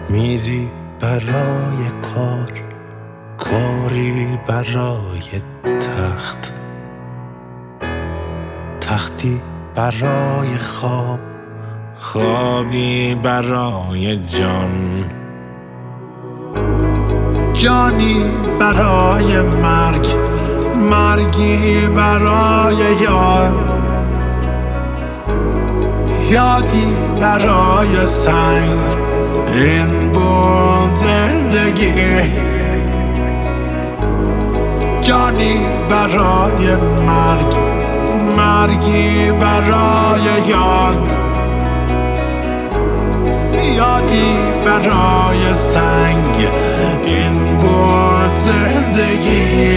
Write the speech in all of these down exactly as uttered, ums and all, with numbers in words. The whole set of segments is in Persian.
میزی برای کار، کاری برای تخت، تختی برای خواب، خوابی برای جان، جانی برای مرگ، مرگی برای یاد، یادی برای سنگ. این بود زندگی، جانی برای مرگ، مرگی برای یاد، یادی برای سنگ. این بود زندگی.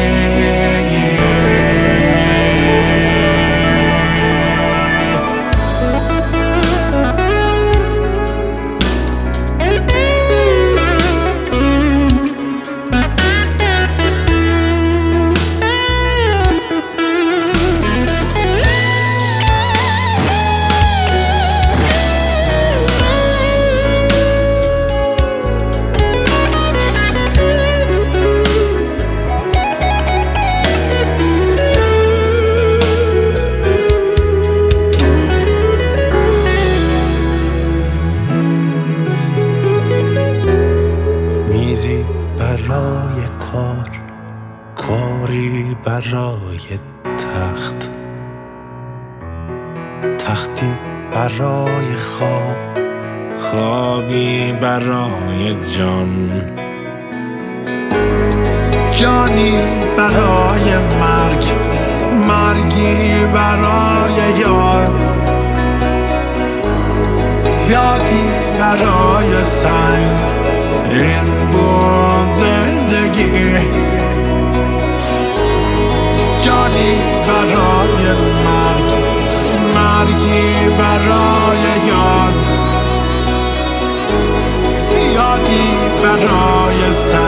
میزی برای کار، کاری برای تخت، تختی برای خواب، خوابی برای جان، جانی برای مرگ، مرگی برای یاد، یادی برای سنگ. این بود زندگی، جانی برای مرگ، مرگی برای یاد، یادی برای سنگ.